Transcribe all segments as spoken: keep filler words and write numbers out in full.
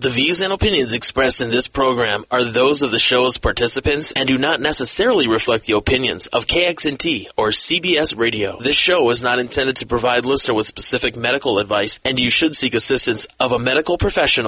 The views and opinions expressed in this program are those of the show's participants and do not necessarily reflect the opinions of K X N T or C B S Radio. This show is not intended to provide listener with specific medical advice, and you should seek assistance of a medical professional.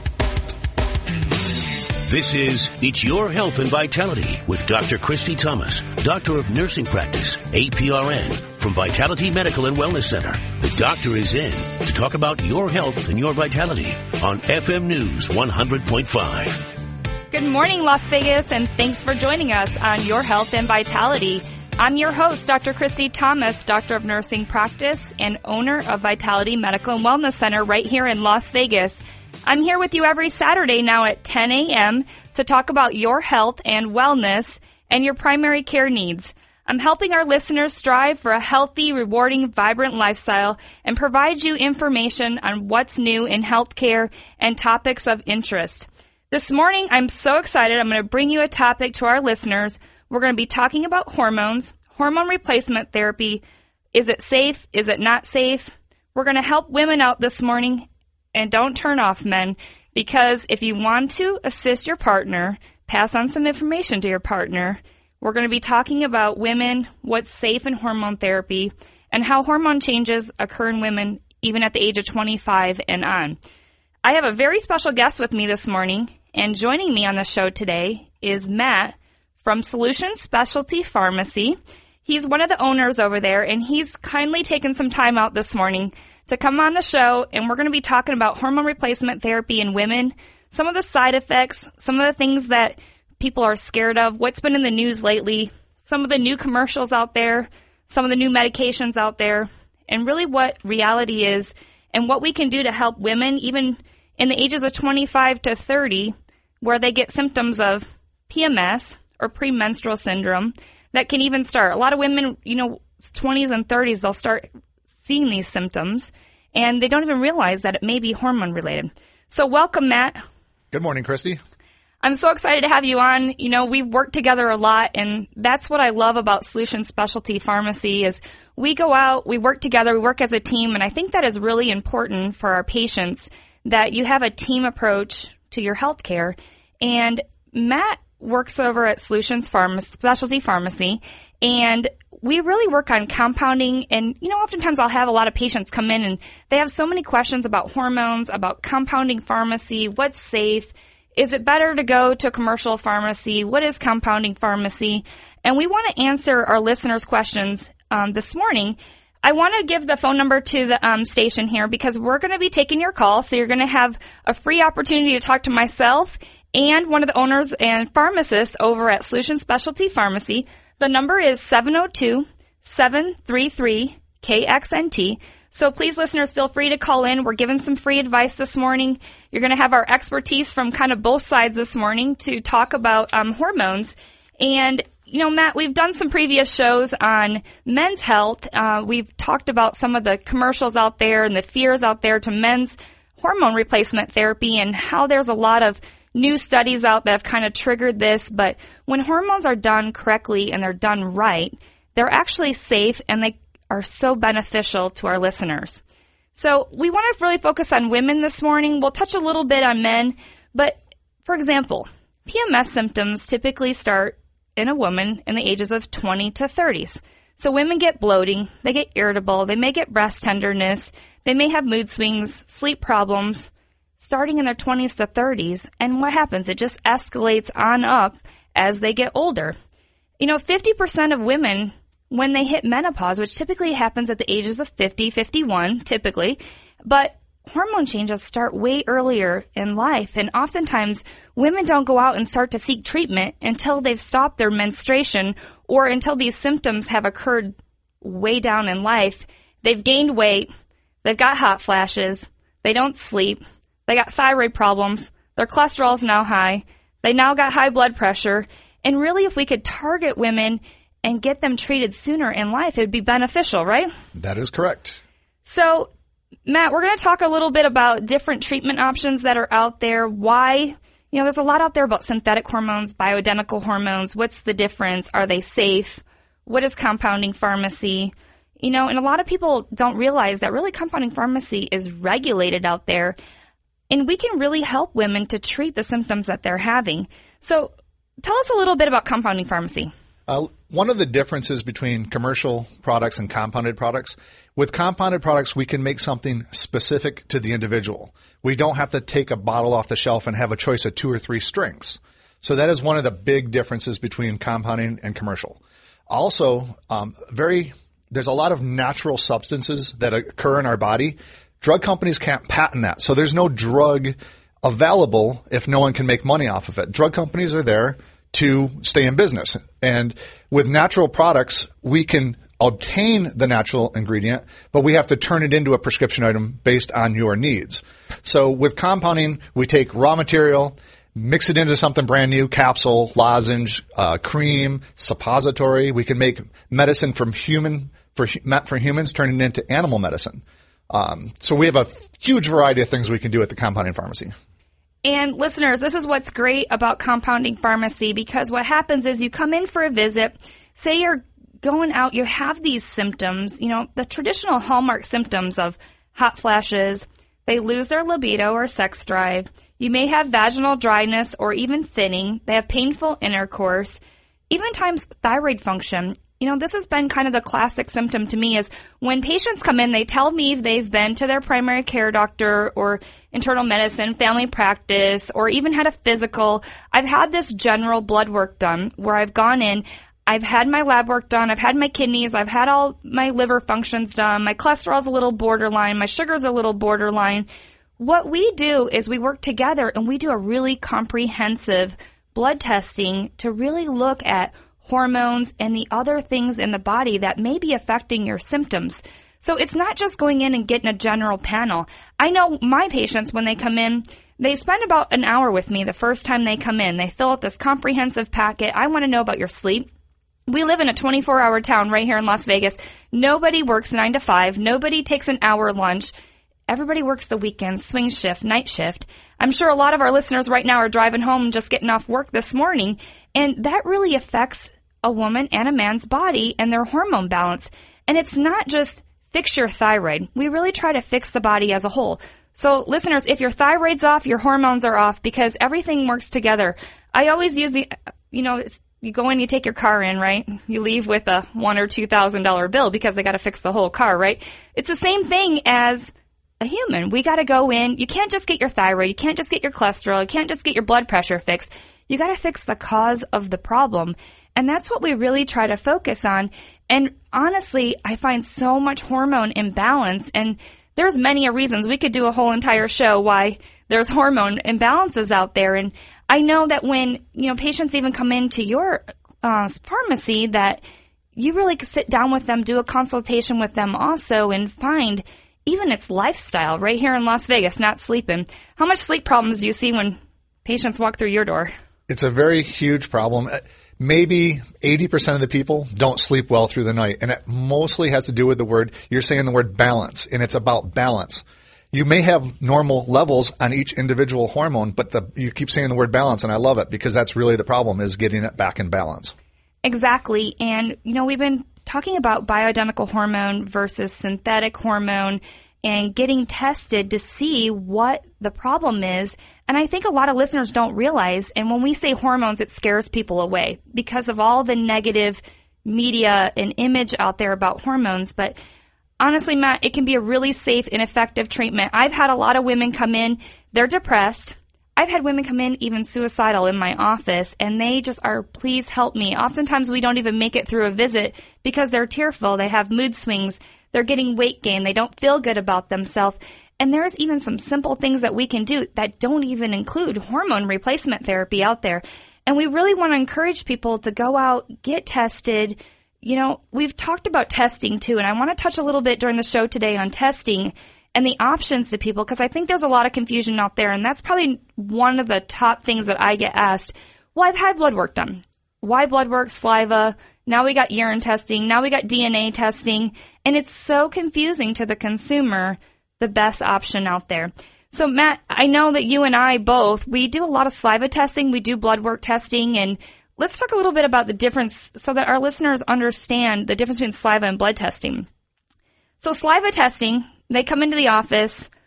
This is It's Your Health and Vitality with Doctor Christy Thomas, Doctor of Nursing Practice, A P R N, from Vitality Medical and Wellness Center. The doctor is in to talk about your health and your vitality on F M News one hundred point five. Good morning, Las Vegas, and thanks for joining us on Your Health and Vitality. I'm your host, Doctor Christy Thomas, Doctor of Nursing Practice and owner of Vitality Medical and Wellness Center right here in Las Vegas. I'm here with you every Saturday now at ten a.m. to talk about your health and wellness and your primary care needs. I'm helping our listeners strive for a healthy, rewarding, vibrant lifestyle and provide you information on what's new in healthcare and topics of interest. This morning, I'm so excited. I'm going to bring you a topic to our listeners. We're going to be talking about hormones, hormone replacement therapy. Is it safe? Is it not safe? We're going to help women out this morning. And don't turn off, men, because if you want to assist your partner, pass on some information to your partner. We're going to be talking about women, what's safe in hormone therapy, and how hormone changes occur in women even at the age of twenty-five and on. I have a very special guest with me this morning, and joining me on the show today is Matt from Solution Specialty Pharmacy. He's one of the owners over there, and he's kindly taken some time out this morning to come on the show, and we're going to be talking about hormone replacement therapy in women, some of the side effects, some of the things that people are scared of, what's been in the news lately, some of the new commercials out there, some of the new medications out there, and really what reality is and what we can do to help women, even in the ages of twenty-five to thirty, where they get symptoms of P M S or premenstrual syndrome that can even start. A lot of women, you know, twenties and thirties, they'll start seeing these symptoms, and they don't even realize that it may be hormone related. So welcome, Matt. Good morning, Christy. I'm so excited to have you on. You know, we've worked together a lot, and that's what I love about Solution Specialty Pharmacy is we go out, we work together, we work as a team, and I think that is really important for our patients that you have a team approach to your health care. And Matt works over at Solutions Pharma- Specialty Pharmacy, and we really work on compounding, and, you know, oftentimes I'll have a lot of patients come in and they have so many questions about hormones, about compounding pharmacy, what's safe, is it better to go to a commercial pharmacy, what is compounding pharmacy, and we want to answer our listeners' questions um, this morning. I want to give the phone number to the um, station here because we're going to be taking your call, so you're going to have a free opportunity to talk to myself and one of the owners and pharmacists over at Solution Specialty Pharmacy. The number is seven oh two, seven three three, K X N T. So please, listeners, feel free to call in. We're giving some free advice this morning. You're going to have our expertise from kind of both sides this morning to talk about um, hormones. And, you know, Matt, we've done some previous shows on men's health. Uh, we've talked about some of the commercials out there and the fears out there to men's hormone replacement therapy and how there's a lot of new studies out that have kind of triggered this, but when hormones are done correctly and they're done right, they're actually safe and they are so beneficial to our listeners. So we want to really focus on women this morning. We'll touch a little bit on men, but for example, P M S symptoms typically start in a woman in the ages of twenty to thirties. So women get bloating, they get irritable, they may get breast tenderness, they may have mood swings, sleep problems, starting in their twenties to thirties, and what happens? It just escalates on up as they get older. You know, fifty percent of women, when they hit menopause, which typically happens at the ages of fifty, fifty-one, typically, but hormone changes start way earlier in life, and oftentimes women don't go out and start to seek treatment until they've stopped their menstruation or until these symptoms have occurred way down in life. They've gained weight, they've got hot flashes, they don't sleep, they got thyroid problems, their cholesterol is now high, they now got high blood pressure, and really if we could target women and get them treated sooner in life, it would be beneficial, right? That is correct. So, Matt, we're going to talk a little bit about different treatment options that are out there, why, you know, there's a lot out there about synthetic hormones, bioidentical hormones, what's the difference, are they safe, what is compounding pharmacy, you know, and a lot of people don't realize that really compounding pharmacy is regulated out there. and we can really help women to treat the symptoms that they're having. So tell us a little bit about compounding pharmacy. Uh, one of the differences between commercial products and compounded products, with compounded products, we can make something specific to the individual. We don't have to take a bottle off the shelf and have a choice of two or three strengths. So that is one of the big differences between compounding and commercial. Also, um, very there's a lot of natural substances that occur in our body. Drug companies can't patent that. So there's no drug available if no one can make money off of it. Drug companies are there to stay in business. And with natural products, we can obtain the natural ingredient, but we have to turn it into a prescription item based on your needs. So with compounding, we take raw material, mix it into something brand new, capsule, lozenge, uh, cream, suppository. We can make medicine from human for for humans, turn it into animal medicine. Um, so we have a huge variety of things we can do at the compounding pharmacy. And listeners, this is what's great about compounding pharmacy, because what happens is you come in for a visit, say you're going out, you have these symptoms, you know, the traditional hallmark symptoms of hot flashes, they lose their libido or sex drive, you may have vaginal dryness or even thinning, they have painful intercourse, even times thyroid function. You know, this has been kind of the classic symptom to me is when patients come in, they tell me they've been to their primary care doctor or internal medicine, family practice, or even had a physical. I've had this general blood work done where I've gone in, I've had my lab work done, I've had my kidneys, I've had all my liver functions done, my cholesterol's a little borderline, my sugar's a little borderline. What we do is we work together and we do a really comprehensive blood testing to really look at hormones and the other things in the body that may be affecting your symptoms. So it's not just going in and getting a general panel. I know my patients, when they come in, they spend about an hour with me the first time they come in. They fill out this comprehensive packet. I want to know about your sleep. We live in a twenty-four hour town right here in Las Vegas. Nobody works nine to five. Nobody takes an hour lunch. Everybody works the weekends, swing shift, night shift. I'm sure a lot of our listeners right now are driving home just getting off work this morning, and that really affects a woman and a man's body and their hormone balance. And it's not just fix your thyroid. We really try to fix the body as a whole. So listeners, if your thyroid's off, your hormones are off because everything works together. I always use the, you know, you go in, you take your car in, right? You leave with a one or two thousand dollar bill because they got to fix the whole car, right? It's the same thing as a human. We got to go in. You can't just get your thyroid. You can't just get your cholesterol. You can't just get your blood pressure fixed. You got to fix the cause of the problem. And that's what we really try to focus on. And honestly, I find so much hormone imbalance, and there's many reasons. We could do a whole entire show why there's hormone imbalances out there. And I know that when, you know, patients even come into your uh, pharmacy, that you really sit down with them, do a consultation with them also, and find even its lifestyle right here in Las Vegas, not sleeping. How much sleep problems do you see when patients walk through your door? It's a very huge problem. Maybe eighty percent of the people don't sleep well through the night, and it mostly has to do with the word, you're saying the word balance, and it's about balance. You may have normal levels on each individual hormone, but the, you keep saying the word balance, and I love it because that's really the problem, is getting it back in balance. Exactly. And, you know, we've been talking about bioidentical hormone versus synthetic hormone and getting tested to see what the problem is. And I think a lot of listeners don't realize, and when we say hormones, it scares people away because of all the negative media and image out there about hormones. But honestly, Matt, it can be a really safe and effective treatment. I've had a lot of women come in, they're depressed. I've had women come in even suicidal in my office, and they just are, please help me. Oftentimes we don't even make it through a visit because they're tearful. They have mood swings. They're getting weight gain. They don't feel good about themselves. And there's even some simple things that we can do that don't even include hormone replacement therapy out there. And we really want to encourage people to go out, get tested. You know, we've talked about testing too, and I want to touch a little bit during the show today on testing and the options to people, because I think there's a lot of confusion out there, and that's probably one of the top things that I get asked. Well, I've had blood work done. Why blood work, saliva? Now we got urine testing. Now we got D N A testing. And it's so confusing to the consumer, the best option out there. So, Matt, I know that you and I both, we do a lot of saliva testing. We do blood work testing. And let's talk a little bit about the difference so that our listeners understand the difference between saliva and blood testing. So saliva testing, they come into the office.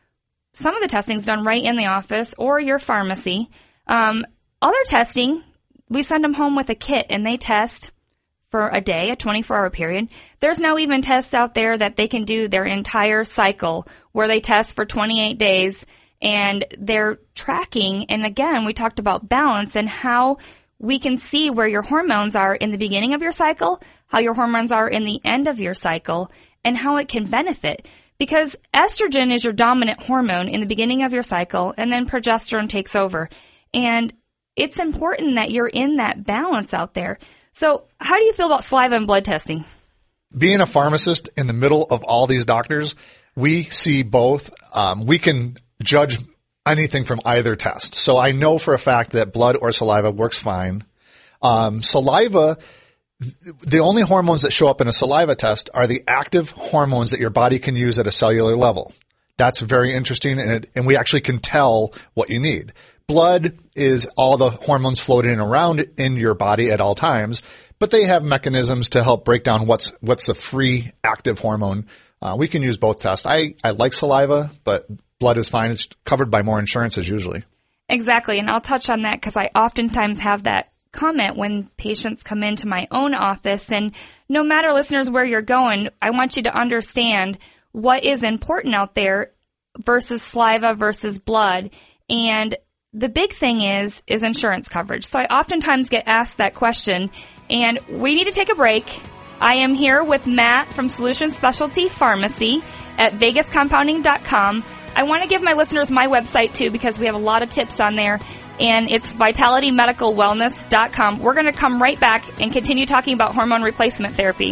some of the testing is done right in the office or your pharmacy. Um, other testing, we send them home with a kit, and they test for a day, a twenty-four hour period. There's now even tests out there that they can do their entire cycle where they test for twenty-eight days, and they're tracking. And again, we talked about balance and how we can see where your hormones are in the beginning of your cycle, how your hormones are in the end of your cycle, and how it can benefit. Because estrogen is your dominant hormone in the beginning of your cycle, and then progesterone takes over. And it's important that you're in that balance out there. So how do you feel about saliva and blood testing? Being a pharmacist in the middle of all these doctors, we see both. Um, we can judge anything from either test. So I know for a fact that blood or saliva works fine. Um, saliva, the only hormones that show up in a saliva test are the active hormones that your body can use at a cellular level. That's very interesting, and, it, and we actually can tell what you need. Blood is all the hormones floating around in your body at all times, but they have mechanisms to help break down what's what's the free active hormone. Uh, we can use both tests. I, I like saliva, but blood is fine. It's covered by more insurances usually. Exactly, and I'll touch on that because I oftentimes have that comment when patients come into my own office. And no matter, listeners, where you're going, I want you to understand what is important out there versus saliva versus blood. And the big thing is, is insurance coverage. So I oftentimes get asked that question, and we need to take a break. I am here with Matt from Solution Specialty Pharmacy at vegas compounding dot com. I want to give my listeners my website too, because we have a lot of tips on there, and it's vitality medical wellness dot com. We're going to come right back and continue talking about hormone replacement therapy.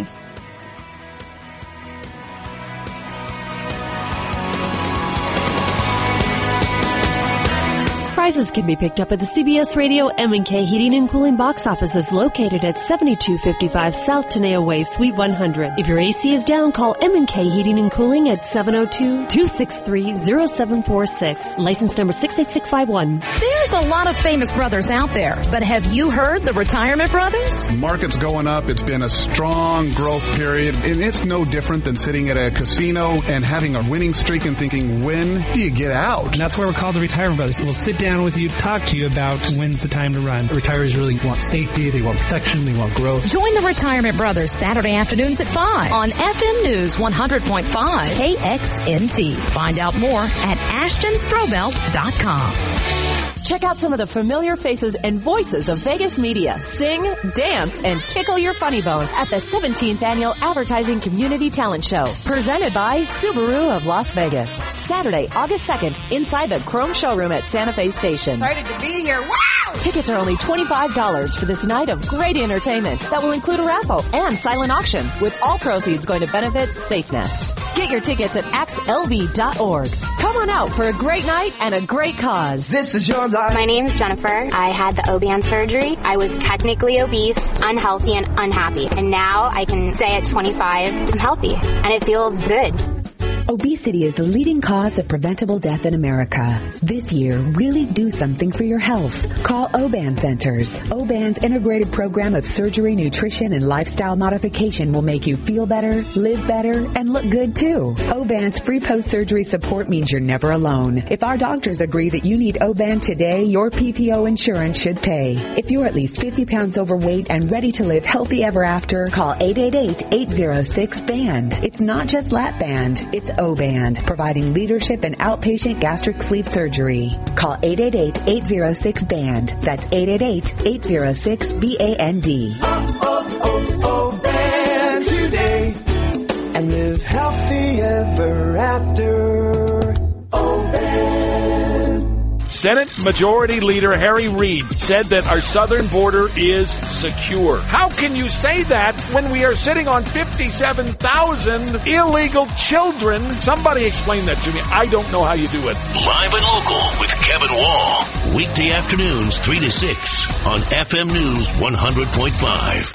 Prizes can be picked up at the C B S Radio M and K Heating and Cooling box offices located at seventy-two fifty-five South Teneo Way, Suite one hundred. If your A C is down, call M and K Heating and Cooling at seven oh two, two six three, oh seven four six. License number six eight six five one. There's a lot of famous brothers out there, but have you heard the Retirement Brothers? Market's going up. It's been a strong growth period, and it's no different than sitting at a casino and having a winning streak and thinking, when do you get out? And that's why we're called the Retirement Brothers. We'll sit down with you, talk to you about when's the time to run. Retirees really want safety, they want protection, they want growth. Join the Retirement Brothers Saturday afternoons at five on F M News one hundred point five K X N T. Find out more at ashton strobel dot com. Check out some of the familiar faces and voices of Vegas media. Sing, dance, and tickle your funny bone at the seventeenth Annual Advertising Community Talent Show. Presented by Subaru of Las Vegas. Saturday, August second, inside the Chrome Showroom at Santa Fe Station. Excited to be here. Wow! Tickets are only twenty-five dollars for this night of great entertainment that will include a raffle and silent auction, with all proceeds going to benefit Safe Nest. Get your tickets at axe l v dot org. Come on out for a great night and a great cause. This is your life. My name's Jennifer. I had the Oban surgery. I was technically obese, unhealthy, and unhappy. And now I can say at twenty-five, I'm healthy. And it feels good. Obesity is the leading cause of preventable death in America. This year, really do something for your health. Call Oban Centers. Oban's integrated program of surgery, nutrition, and lifestyle modification will make you feel better, live better, and look good too. Oban's free post-surgery support means you're never alone. If our doctors agree that you need Oban today, your P P O insurance should pay. If you're at least fifty pounds overweight and ready to live healthy ever after, call eight eight eight, eight oh six, band. It's not just lap band, it's O-Band, providing leadership in outpatient gastric sleeve surgery. Call eight eight eight, eight oh six, band. That's eight eight eight, eight oh six, B A N D. Oh, oh, oh, O-Band today. And live healthy ever after. O-Band. Senate Majority Leader Harry Reid said that our southern border is secure. How can you say that when we are sitting on fifty-seven thousand illegal children? Somebody explain that to me. I don't know how you do it. Live and local with Kevin Wall. Weekday afternoons, three to six on F M News one hundred point five.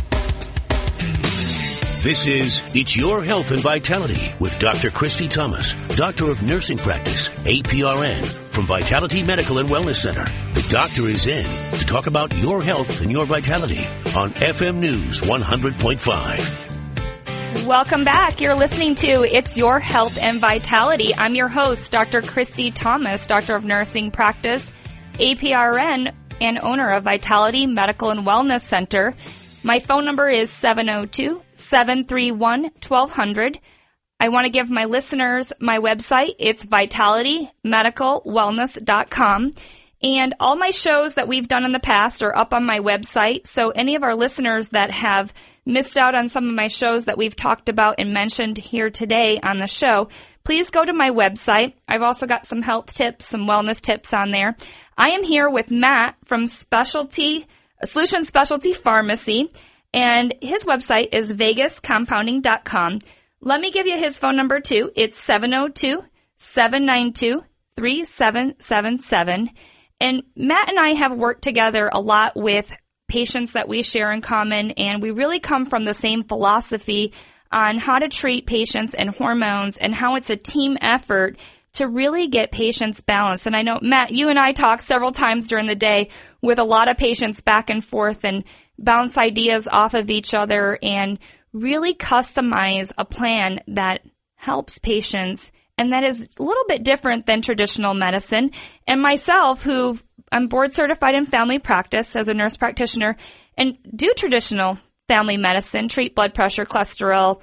This is It's Your Health and Vitality with Doctor Christy Thomas, Doctor of Nursing Practice, A P R N, from Vitality Medical and Wellness Center. The doctor is in to talk about your health and your vitality on F M News one hundred point five. Welcome back. You're listening to It's Your Health and Vitality. I'm your host, Doctor Christy Thomas, Doctor of Nursing Practice, A P R N, and owner of Vitality Medical and Wellness Center. My phone number is seven oh two, seven three one, one two zero zero. I want to give my listeners my website. It's vitality medical wellness dot com. And all my shows that we've done in the past are up on my website. So any of our listeners that have missed out on some of my shows that we've talked about and mentioned here today on the show, please go to my website. I've also got some health tips, some wellness tips on there. I am here with Matt from Specialty Solution Specialty Pharmacy, and his website is vegas compounding dot com. Let me give you his phone number too. It's seven oh two, seven nine two, three seven seven seven. And Matt and I have worked together a lot with patients that we share in common, and we really come from the same philosophy on how to treat patients and hormones and how it's a team effort to really get patients balanced. And I know, Matt, you and I talk several times during the day with a lot of patients back and forth and bounce ideas off of each other and really customize a plan that helps patients. And that is a little bit different than traditional medicine. And myself, who I'm board certified in family practice as a nurse practitioner and do traditional family medicine, treat blood pressure, cholesterol,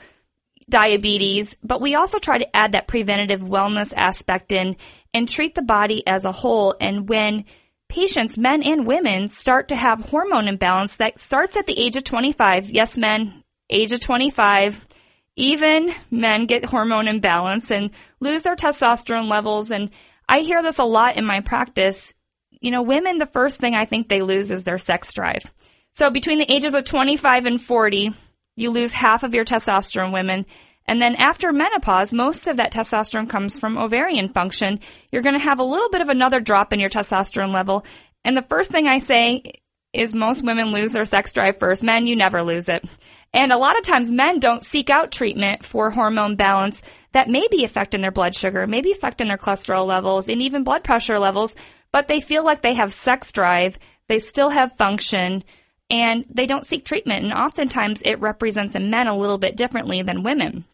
diabetes, but we also try to add that preventative wellness aspect in and treat the body as a whole. And when patients, men and women, start to have hormone imbalance that starts at the age of twenty-five, yes, men, age of twenty-five, even men get hormone imbalance and lose their testosterone levels. And I hear this a lot in my practice. You know, women, the first thing I think they lose is their sex drive. So between the ages of twenty-five and forty, you lose half of your testosterone, women. And then after menopause, most of that testosterone comes from ovarian function. You're going to have a little bit of another drop in your testosterone level. And the first thing I say is most women lose their sex drive first. Men, you never lose it. And a lot of times men don't seek out treatment for hormone balance that may be affecting their blood sugar, maybe affecting their cholesterol levels and even blood pressure levels, but they feel like they have sex drive, they still have function, and they don't seek treatment. And oftentimes it represents in men a little bit differently than women.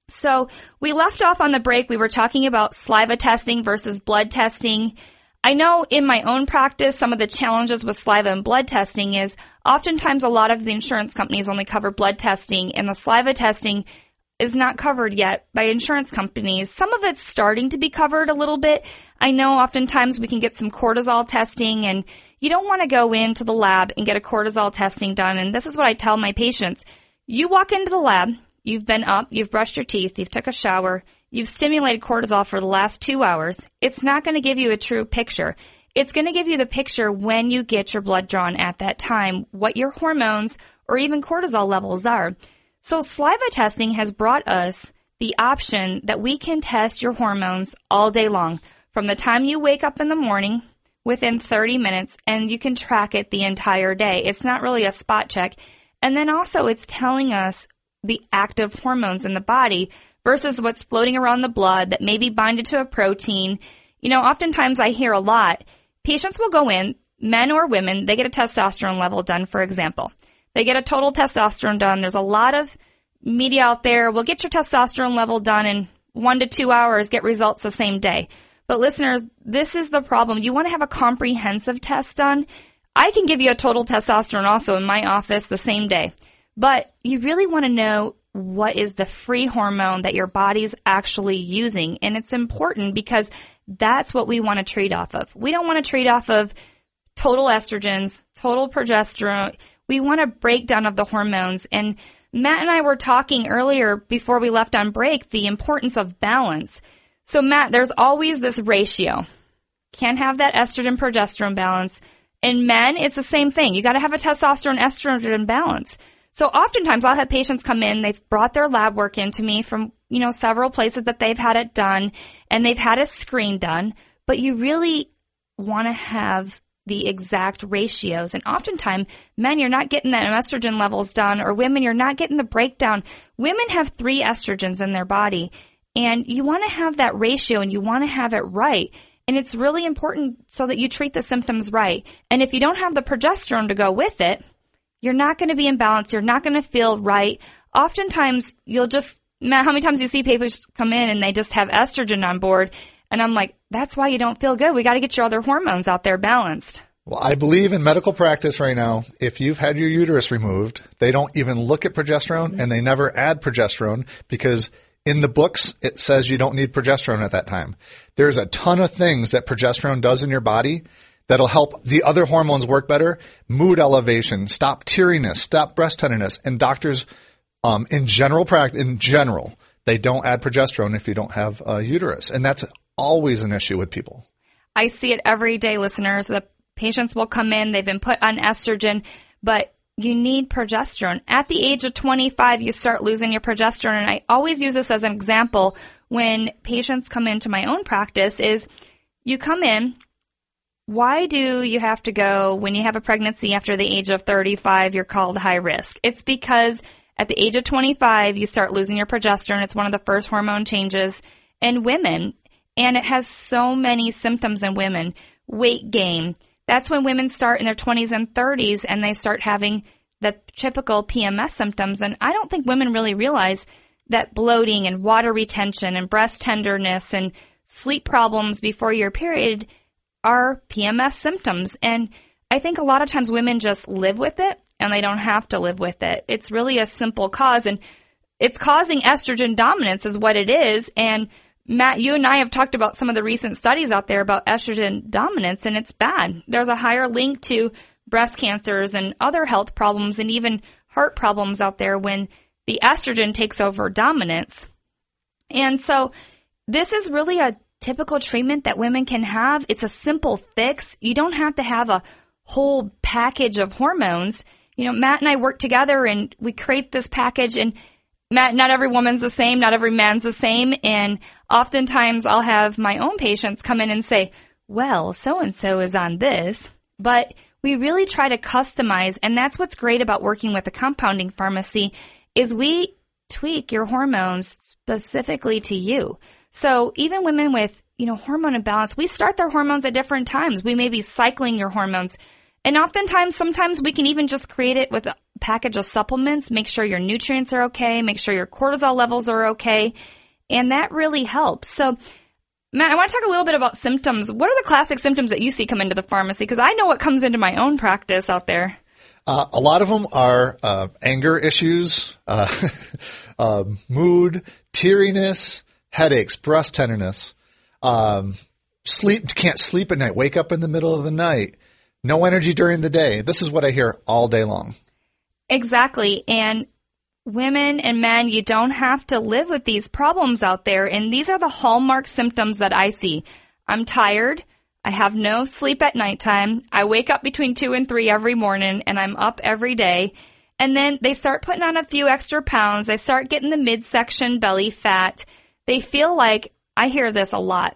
So we left off on the break. We were talking about saliva testing versus blood testing. I know in my own practice, some of the challenges with saliva and blood testing is oftentimes a lot of the insurance companies only cover blood testing, and the saliva testing is not covered yet by insurance companies. Some of it's starting to be covered a little bit. I know oftentimes we can get some cortisol testing, and you don't want to go into the lab and get a cortisol testing done. And this is what I tell my patients. You walk into the lab, you've been up, you've brushed your teeth, you've took a shower, you've stimulated cortisol for the last two hours. It's not going to give you a true picture. It's going to give you the picture when you get your blood drawn at that time, what your hormones or even cortisol levels are. So saliva testing has brought us the option that we can test your hormones all day long, from the time you wake up in the morning within thirty minutes, and you can track it the entire day. It's not really a spot check. And then also it's telling us the active hormones in the body versus what's floating around the blood that may be binded to a protein. You know, oftentimes I hear a lot, patients will go in, men or women, they get a testosterone level done, for example. They get a total testosterone done. There's a lot of media out there. We'll get your testosterone level done in one to two hours, get results the same day. But listeners, this is the problem. You want to have a comprehensive test done. I can give you a total testosterone also in my office the same day. But you really want to know what is the free hormone that your body's actually using. And it's important because that's what we want to trade off of. We don't want to trade off of total estrogens, total progesterone. We want a breakdown of the hormones. And Matt and I were talking earlier before we left on break, the importance of balance. So Matt, there's always this ratio. Can't have that estrogen progesterone balance. In men, it's the same thing. You got to have a testosterone estrogen balance. So oftentimes I'll have patients come in, they've brought their lab work into me from, you know, several places that they've had it done, and they've had a screen done, but you really want to have the exact ratios. And oftentimes, men, you're not getting that estrogen levels done, or women, you're not getting the breakdown. Women have three estrogens in their body, and you want to have that ratio, and you want to have it right. And it's really important so that you treat the symptoms right. And if you don't have the progesterone to go with it, you're not going to be in balance. You're not going to feel right. oftentimes you'll just, Matt, how many times do you see patients come in and they just have estrogen on board? And I'm like, that's why you don't feel good. We got to get your other hormones out there balanced. Well, I believe in medical practice right now, if you've had your uterus removed, they don't even look at progesterone mm-hmm. and they never add progesterone because in the books, it says you don't need progesterone at that time. There's a ton of things that progesterone does in your body that'll help the other hormones work better. Mood elevation, stop teariness, stop breast tenderness. And doctors, um, in general practice, in general, they don't add progesterone if you don't have a uterus. And that's always an issue with people. I see it every day, listeners. The patients will come in, they've been put on estrogen, but you need progesterone. At the age of twenty-five, you start losing your progesterone. And I always use this as an example when patients come into my own practice is you come in, why do you have to go when you have a pregnancy after the age of thirty-five, you're called high risk? It's because at the age of twenty-five, you start losing your progesterone. It's one of the first hormone changes in women, and it has so many symptoms in women. Weight gain. That's when women start in their twenties and thirties and they start having the typical P M S symptoms. And I don't think women really realize that bloating and water retention and breast tenderness and sleep problems before your period are P M S symptoms. And I think a lot of times women just live with it and they don't have to live with it. It's really a simple cause, and it's causing estrogen dominance is what it is. And Matt, you and I have talked about some of the recent studies out there about estrogen dominance, and it's bad. There's a higher link to breast cancers and other health problems and even heart problems out there when the estrogen takes over dominance. And so this is really a typical treatment that women can have. It's a simple fix. You don't have to have a whole package of hormones. You know, Matt and I work together and we create this package, and Matt, not every woman's the same, not every man's the same, and oftentimes I'll have my own patients come in and say, well, so-and-so is on this, but we really try to customize, and that's what's great about working with a compounding pharmacy is we tweak your hormones specifically to you. So even women with, you know, hormone imbalance, we start their hormones at different times. We may be cycling your hormones. And oftentimes, sometimes we can even just create it with a package of supplements, make sure your nutrients are okay, make sure your cortisol levels are okay, and that really helps. So, Matt, I want to talk a little bit about symptoms. What are the classic symptoms that you see come into the pharmacy? Because I know what comes into my own practice out there. Uh, a lot of them are uh, anger issues, uh, uh, mood, teariness, headaches, breast tenderness, um, sleep, can't sleep at night, wake up in the middle of the night, no energy during the day. This is what I hear all day long. Exactly. And women and men, you don't have to live with these problems out there. And these are the hallmark symptoms that I see. I'm tired. I have no sleep at nighttime. I wake up between two and three every morning, and I'm up every day. And then they start putting on a few extra pounds. They start getting the midsection belly fat. They feel like, I hear this a lot,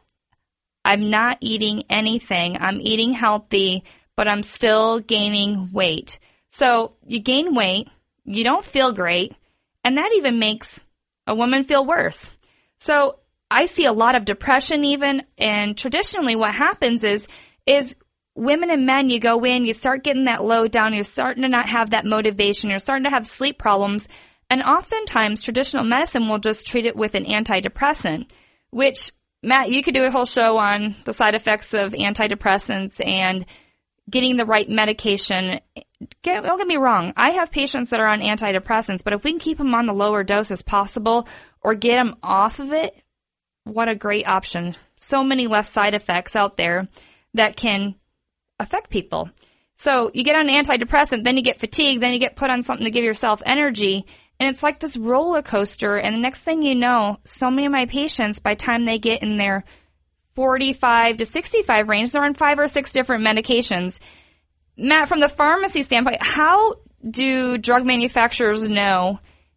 I'm not eating anything. I'm eating healthy, but I'm still gaining weight. So you gain weight, you don't feel great, and that even makes a woman feel worse. So I see a lot of depression even, and traditionally what happens is, is women and men, you go in, you start getting that load down, you're starting to not have that motivation, you're starting to have sleep problems, and oftentimes traditional medicine will just treat it with an antidepressant, which, Matt, you could do a whole show on the side effects of antidepressants and getting the right medication. Get, don't get me wrong. I have patients that are on antidepressants, but if we can keep them on the lower dose as possible or get them off of it, what a great option. So many less side effects out there that can affect people. So you get on an antidepressant, then you get fatigued, then you get put on something to give yourself energy, and it's like this roller coaster. And the next thing you know, so many of my patients, by the time they get in their forty-five to sixty-five range, they're on five or six different medications. Matt, from the pharmacy standpoint, how do drug manufacturers know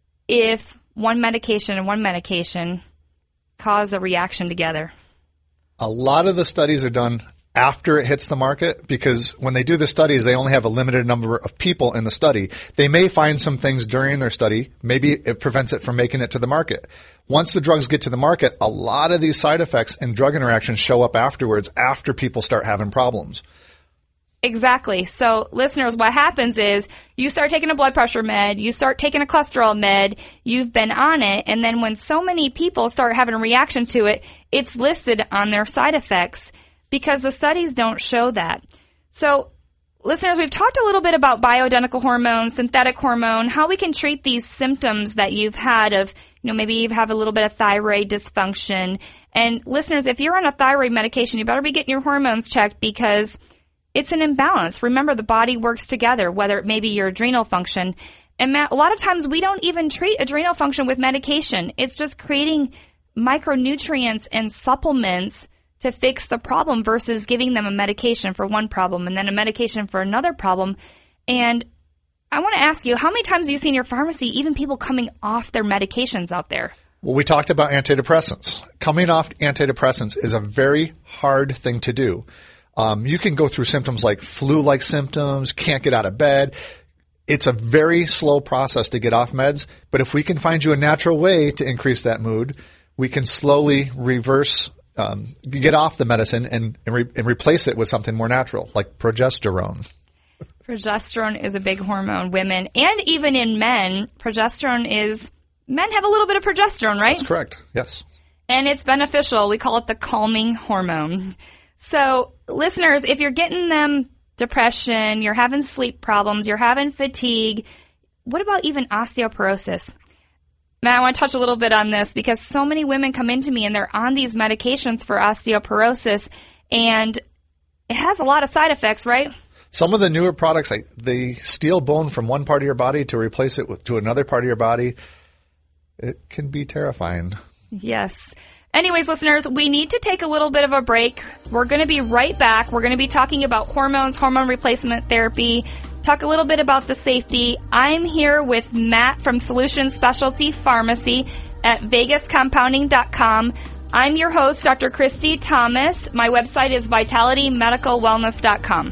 if one medication and one medication cause a reaction together? A lot of the studies are done after it hits the market, because when they do the studies, they only have a limited number of people in the study. They may find some things during their study. Maybe it prevents it from making it to the market. Once the drugs get to the market, a lot of these side effects and drug interactions show up afterwards, after people start having problems. Exactly. So, listeners, what happens is you start taking a blood pressure med, you start taking a cholesterol med, you've been on it, and then when so many people start having a reaction to it, it's listed on their side effects because the studies don't show that. So, listeners, we've talked a little bit about bioidentical hormones, synthetic hormone, how we can treat these symptoms that you've had of, you know, maybe you have a little bit of thyroid dysfunction. And listeners, if you're on a thyroid medication, you better be getting your hormones checked because it's an imbalance. Remember, the body works together, whether it may be your adrenal function. And Matt, a lot of times we don't even treat adrenal function with medication. It's just creating micronutrients and supplements to fix the problem versus giving them a medication for one problem and then a medication for another problem. And I want to ask you, how many times have you seen your pharmacy, even people coming off their medications out there? Well, we talked about antidepressants. Coming off antidepressants is a very hard thing to do. Um, you can go through symptoms like flu-like symptoms, can't get out of bed. It's a very slow process to get off meds, but if we can find you a natural way to increase that mood, we can slowly reverse, um, get off the medicine and, and, re- and replace it with something more natural, like progesterone. Progesterone is a big hormone. Women and even in men, progesterone is, men have a little bit of progesterone, right? That's correct, yes. And it's beneficial. We call it the calming hormone. So, listeners, if you're getting them depression, you're having sleep problems, you're having fatigue, what about even osteoporosis? Matt, I want to touch a little bit on this because so many women come into me and they're on these medications for osteoporosis, and it has a lot of side effects, right? Some of the newer products, like, they steal bone from one part of your body to replace it with to another part of your body. It can be terrifying. Yes. Anyways, listeners, we need to take a little bit of a break. We're going to be right back. We're going to be talking about hormones, hormone replacement therapy, talk a little bit about the safety. I'm here with Matt from Solution Specialty Pharmacy at vegas compounding dot com. I'm your host, Doctor Christy Thomas. My website is vitality medical wellness dot com.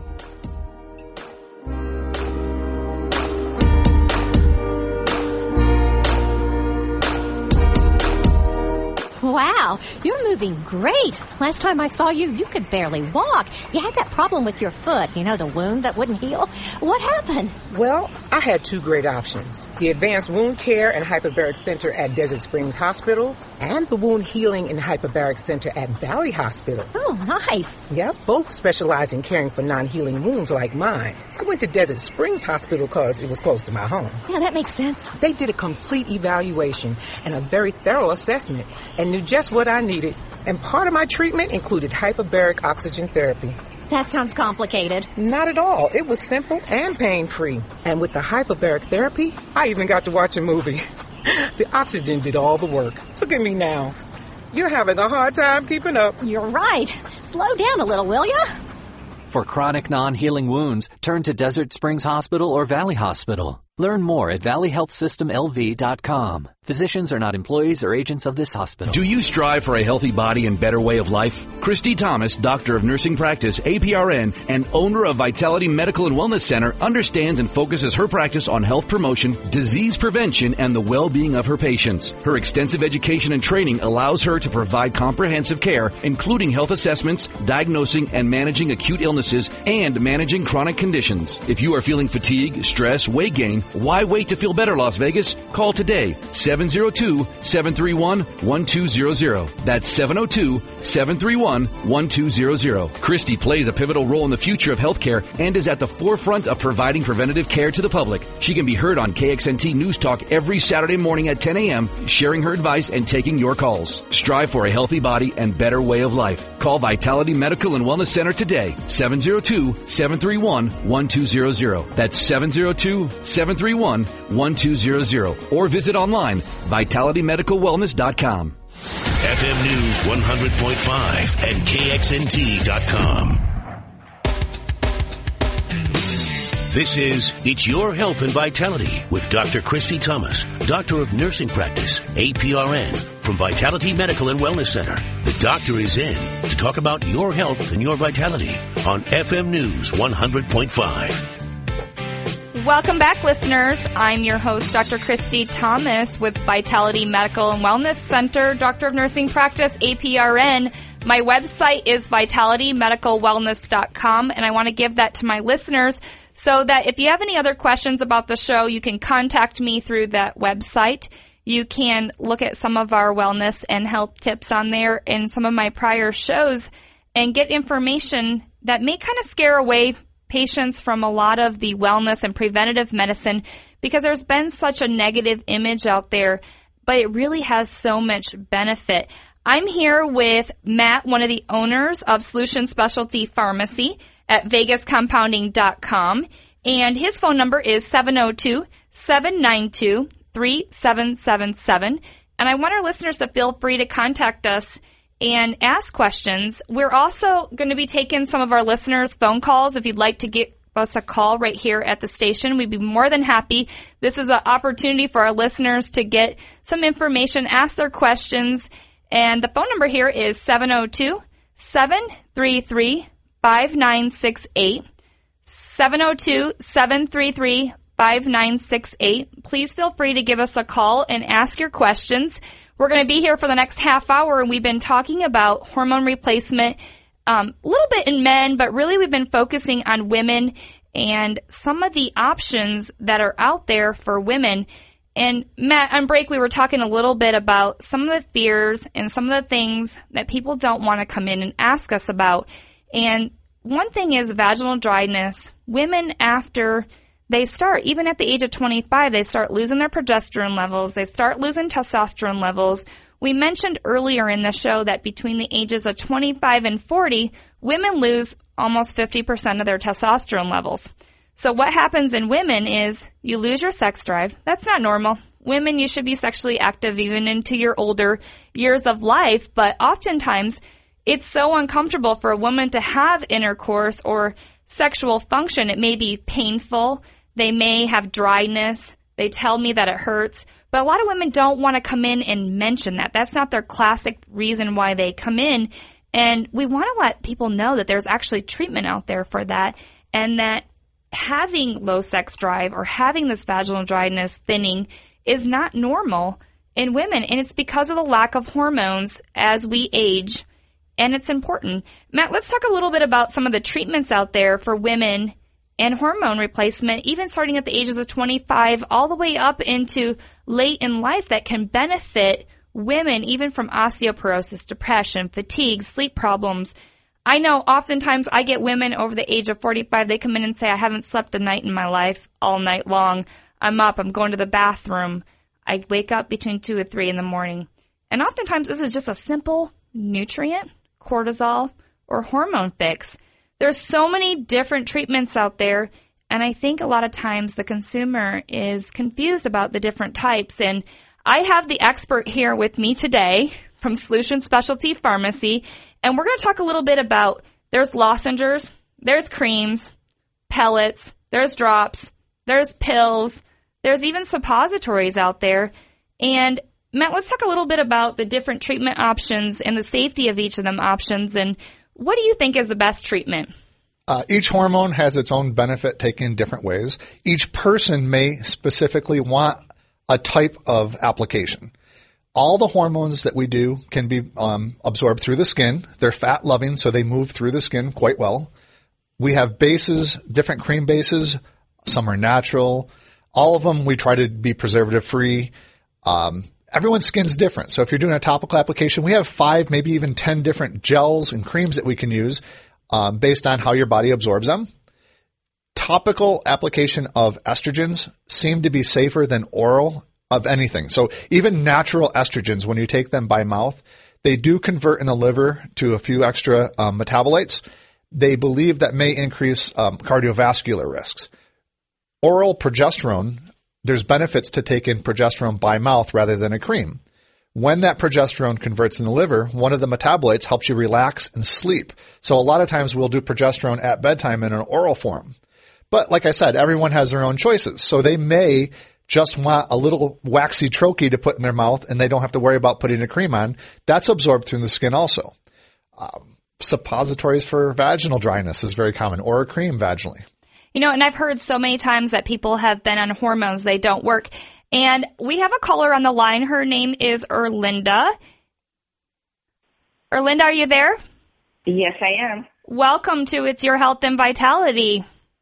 Wow, you're moving great. Last time I saw you, you could barely walk. You had that problem with your foot, you know, the wound that wouldn't heal. What happened? Well, I had two great options. The Advanced Wound Care and Hyperbaric Center at Desert Springs Hospital and the Wound Healing and Hyperbaric Center at Valley Hospital. Oh, nice. Yep, both specialize in caring for non-healing wounds like mine. I went to Desert Springs Hospital because it was close to my home. Yeah, that makes sense. They did a complete evaluation and a very thorough assessment and knew just what I needed. And part of my treatment included hyperbaric oxygen therapy. That sounds complicated. Not at all. It was simple and pain-free. And with the hyperbaric therapy, I even got to watch a movie. The oxygen did all the work. Look at me now. You're having a hard time keeping up. You're right. Slow down a little, will ya? For chronic non-healing wounds, turn to Desert Springs Hospital or Valley Hospital. Learn more at valley health system l v dot com. Physicians are not employees or agents of this hospital. Do you strive for a healthy body and better way of life? Christy Thomas, Doctor of Nursing Practice, A P R N, and owner of Vitality Medical and Wellness Center, understands and focuses her practice on health promotion, disease prevention, and the well-being of her patients. Her extensive education and training allows her to provide comprehensive care, including health assessments, diagnosing and managing acute illnesses, and managing chronic conditions. If you are feeling fatigue, stress, weight gain, why wait to feel better, Las Vegas? Call today, seven oh two, seven three one, one two zero zero. That's seven oh two, seven three one, one two zero zero. Christy plays a pivotal role in the future of healthcare and is at the forefront of providing preventative care to the public. She can be heard on K X N T News Talk every Saturday morning at ten a.m., sharing her advice and taking your calls. Strive for a healthy body and better way of life. Call Vitality Medical and Wellness Center today, seven oh two, seven three one, one two zero zero. That's seven oh two, seven three one, one two zero zero. Or visit online, vitality medical wellness dot com. F M News one hundred point five and K X N T dot com. This is It's Your Health and Vitality with Doctor Christy Thomas, Doctor of Nursing Practice, A P R N, from Vitality Medical and Wellness Center. The doctor is in to talk about your health and your vitality on F M News one hundred point five. Welcome back, listeners. I'm your host, Doctor Christy Thomas with Vitality Medical and Wellness Center, Doctor of Nursing Practice, A P R N, My website is vitality medical wellness dot com, and I want to give that to my listeners so that if you have any other questions about the show, you can contact me through that website. You can look at some of our wellness and health tips on there and some of my prior shows and get information that may kind of scare away patients from a lot of the wellness and preventative medicine because there's been such a negative image out there, but it really has so much benefit. I'm here with Matt, one of the owners of Solution Specialty Pharmacy at vegas compounding dot com, and his phone number is seven oh two, seven nine two, three seven seven seven, and I want our listeners to feel free to contact us and ask questions. We're also going to be taking some of our listeners' phone calls. If you'd like to give us a call right here at the station, we'd be more than happy. This is an opportunity for our listeners to get some information, ask their questions, and the phone number here is seven oh two, seven three three, five nine six eight, seven oh two, seven three three, five nine six eight. Please feel free to give us a call and ask your questions. We're going to be here for the next half hour, and we've been talking about hormone replacement um, a little bit in men, but really we've been focusing on women and some of the options that are out there for women. And Matt, on break, we were talking a little bit about some of the fears and some of the things that people don't want to come in and ask us about. And one thing is vaginal dryness. Women, after they start, even at the age of twenty-five, they start losing their progesterone levels. They start losing testosterone levels. We mentioned earlier in the show that between the ages of twenty-five and forty, women lose almost fifty percent of their testosterone levels. So what happens in women is you lose your sex drive. That's not normal. Women, you should be sexually active even into your older years of life, but oftentimes it's so uncomfortable for a woman to have intercourse or sexual function. It may be painful. They may have dryness. They tell me that it hurts. But a lot of women don't want to come in and mention that. That's not their classic reason why they come in. And we want to let people know that there's actually treatment out there for that, and that having low sex drive or having this vaginal dryness, thinning, is not normal in women. And it's because of the lack of hormones as we age. And it's important. Matt, let's talk a little bit about some of the treatments out there for women and hormone replacement, even starting at the ages of twenty-five all the way up into late in life, that can benefit women even from osteoporosis, depression, fatigue, sleep problems. I know oftentimes I get women over the age of forty-five, they come in and say, I haven't slept a night in my life all night long. I'm up, I'm going to the bathroom. I wake up between two or three in the morning. And oftentimes this is just a simple nutrient, cortisol, or hormone fix. There's so many different treatments out there, and I think a lot of times the consumer is confused about the different types. And I have the expert here with me today from Solution Specialty Pharmacy, and we're going to talk a little bit about, there's lozenges, there's creams, pellets, there's drops, there's pills, there's even suppositories out there. And Matt, let's talk a little bit about the different treatment options and the safety of each of them options, and what do you think is the best treatment? Uh, each hormone has its own benefit taken in different ways. Each person may specifically want a type of application. All the hormones that we do can be um, absorbed through the skin. They're fat-loving, so they move through the skin quite well. We have bases, different cream bases. Some are natural. All of them we try to be preservative-free. Um, everyone's skin's different. So if you're doing a topical application, we have five, maybe even ten different gels and creams that we can use um, based on how your body absorbs them. Topical application of estrogens seem to be safer than oral of anything. So even natural estrogens, when you take them by mouth, they do convert in the liver to a few extra um, metabolites. They believe that may increase um, cardiovascular risks. Oral progesterone, there's benefits to taking progesterone by mouth rather than a cream. When that progesterone converts in the liver, one of the metabolites helps you relax and sleep. So a lot of times we'll do progesterone at bedtime in an oral form. But like I said, everyone has their own choices. So they may just want a little waxy troche to put in their mouth, and they don't have to worry about putting a cream on. That's absorbed through the skin also. Um, suppositories for vaginal dryness is very common, or a cream vaginally. You know, and I've heard so many times that people have been on hormones, they don't work. And we have a caller on the line. Her name is Erlinda. Erlinda, are you there? Yes, I am. Welcome to It's Your Health and Vitality.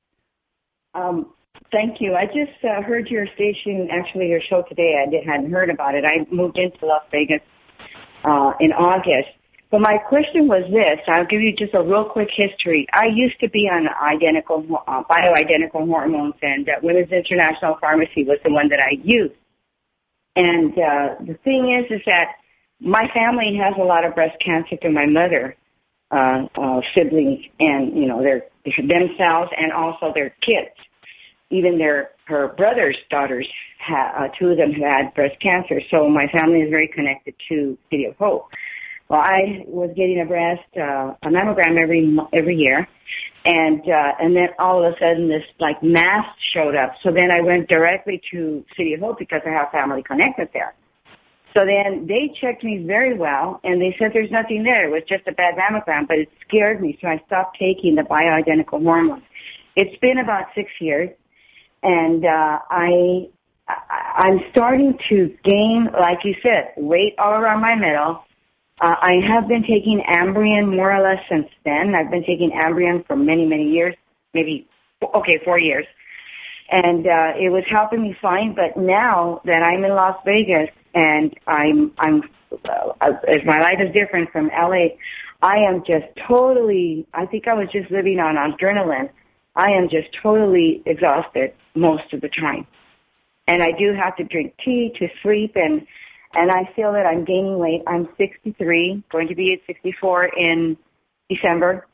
Um, thank you. I just uh, heard your station, actually your show today. I did, hadn't heard about it. I moved into Las Vegas uh, in August. But my question was this. I'll give you just a real quick history. I used to be on identical, uh, bioidentical hormones, and uh, Women's International Pharmacy was the one that I used. And uh, the thing is, is that my family has a lot of breast cancer through my mother, uh, uh, siblings, and, you know, their themselves and also their kids. Even their her brother's daughters, ha- uh, two of them had breast cancer. So my family is very connected to City of Hope. Well, I was getting a breast, uh, a mammogram every every year, and uh, and then all of a sudden this like mass showed up. So then I went directly to City of Hope because I have family connected there. So then they checked me very well, and they said there's nothing there. It was just a bad mammogram, but it scared me, so I stopped taking the bioidentical hormones. It's been about six years, and uh, I, I'm starting to gain, like you said, weight all around my middle. Uh, I have been taking Ambien more or less since then. I've been taking Ambien for many, many years, maybe, okay, four years. And uh, it was helping me fine, but now that I'm in Las Vegas, and I'm, I'm, uh, as my life is different from L A, I am just totally, I think I was just living on adrenaline. I am just totally exhausted most of the time. And I do have to drink tea to sleep, and, and I feel that I'm gaining weight. I'm sixty-three, going to be at sixty-four in December.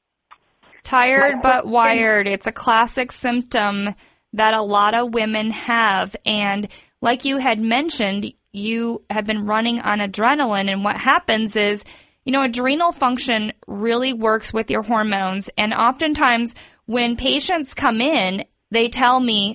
Tired but wired. It's a classic symptom that a lot of women have. And like you had mentioned, you have been running on adrenaline, and what happens is, you know, adrenal function really works with your hormones, and oftentimes when patients come in, they tell me,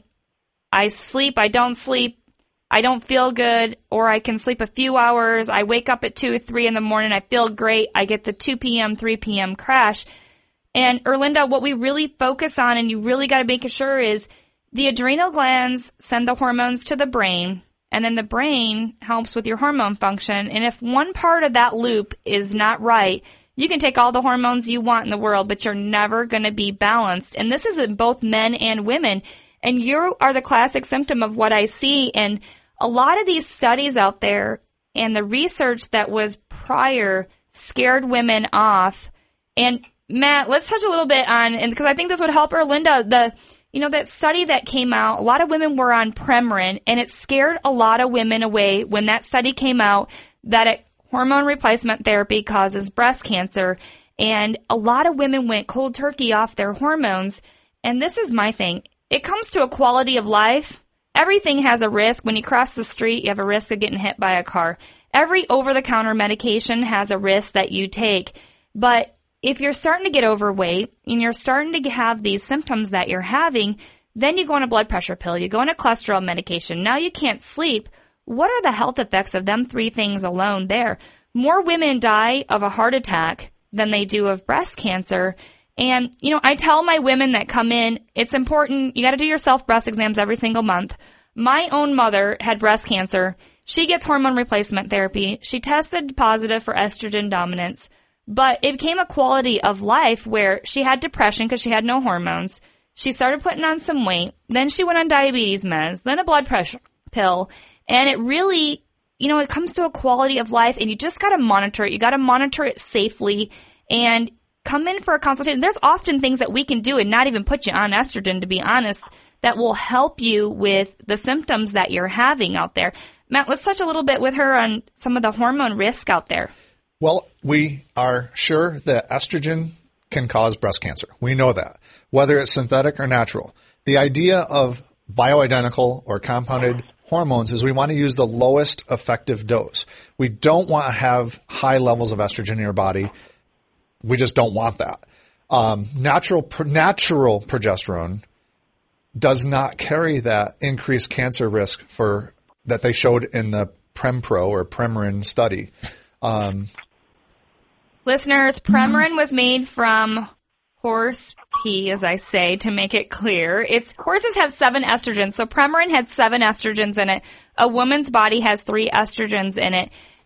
I sleep, I don't sleep, I don't feel good, or I can sleep a few hours, I wake up at two or three in the morning, I feel great, I get the two p.m., three p.m. crash. And Erlinda, what we really focus on, and you really got to make sure, is the adrenal glands send the hormones to the brain, and then the brain helps with your hormone function. And if one part of that loop is not right, you can take all the hormones you want in the world, but you're never going to be balanced. And this is in both men and women. And you are the classic symptom of what I see. And a lot of these studies out there and the research that was prior scared women off. And Matt, let's touch a little bit on, and because I think this would help Erlinda, the You know, that study that came out, a lot of women were on Premarin, and it scared a lot of women away when that study came out that it, hormone replacement therapy causes breast cancer. And a lot of women went cold turkey off their hormones. And this is my thing. It comes to a quality of life. Everything has a risk. When you cross the street, you have a risk of getting hit by a car. Every over-the-counter medication has a risk that you take. But if you're starting to get overweight and you're starting to have these symptoms that you're having, then you go on a blood pressure pill, you go on a cholesterol medication, now you can't sleep. What are the health effects of them three things alone there? More women die of a heart attack than they do of breast cancer. And, you know, I tell my women that come in, it's important, you got to do your self-breast exams every single month. My own mother had breast cancer. She gets hormone replacement therapy. She tested positive for estrogen dominance. But it became a quality of life where she had depression because she had no hormones. She started putting on some weight. Then she went on diabetes meds, then a blood pressure pill. And it really, you know, it comes to a quality of life, and you just got to monitor it. You got to monitor it safely and come in for a consultation. There's often things that we can do and not even put you on estrogen, to be honest, that will help you with the symptoms that you're having out there. Matt, let's touch a little bit with her on some of the hormone risk out there. Well, we are sure that estrogen can cause breast cancer. We know that, whether it's synthetic or natural. The idea of bioidentical or compounded hormones is we want to use the lowest effective dose. We don't want to have high levels of estrogen in your body. We just don't want that. Um, natural natural progesterone does not carry that increased cancer risk for that they showed in the Prempro or Premarin study. Um, Listeners, Premarin was made from horse pee, as I say, to make it clear. It's horses have seven estrogens, so Premarin had seven estrogens in it. A woman's body has three estrogens in it.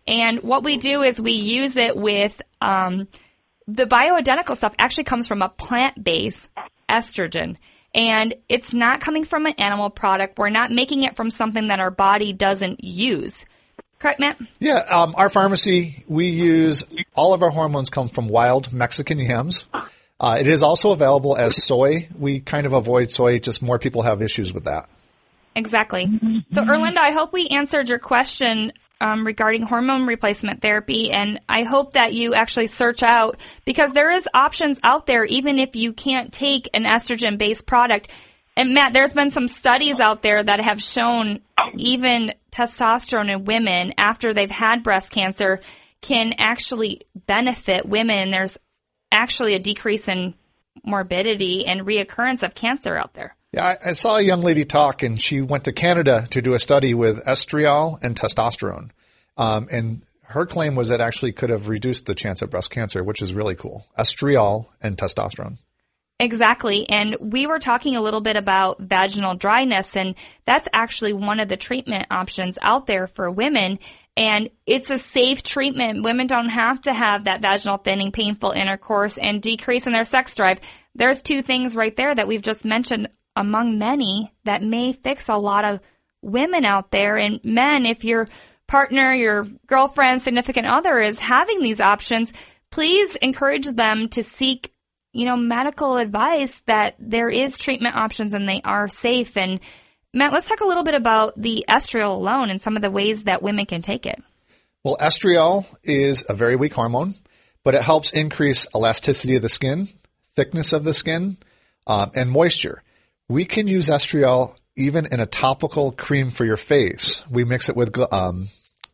And what we do is we use it with um, the bioidentical stuff actually comes from a plant-based estrogen. And it's not coming from an animal product. We're not making it from something that our body doesn't use. Correct, Matt? Yeah, um, our pharmacy, we use, all of our hormones come from wild Mexican yams. Uh, it is also available as soy. We kind of avoid soy, just more people have issues with that. Exactly. So, Erlinda, I hope we answered your question um, regarding hormone replacement therapy, and I hope that you actually search out, because there is options out there, even if you can't take an estrogen-based product. And, Matt, there's been some studies out there that have shown even testosterone in women after they've had breast cancer can actually benefit women. There's actually a decrease in morbidity and reoccurrence of cancer out there. Yeah, I, I saw a young lady talk, and she went to Canada to do a study with estriol and testosterone. Um, and her claim was that actually could have reduced the chance of breast cancer, which is really cool. Estriol and testosterone. Exactly. And we were talking a little bit about vaginal dryness, and that's actually one of the treatment options out there for women. And it's a safe treatment. Women don't have to have that vaginal thinning, painful intercourse, and decrease in their sex drive. There's two things right there that we've just mentioned among many that may fix a lot of women out there. And men, if your partner, your girlfriend, significant other is having these options, please encourage them to seek, you know, medical advice that there is treatment options and they are safe. And Matt, let's talk a little bit about the estriol alone and some of the ways that women can take it. Well, estriol is a very weak hormone, but it helps increase elasticity of the skin, thickness of the skin, um, and moisture. We can use estriol even in a topical cream for your face. We mix it with um,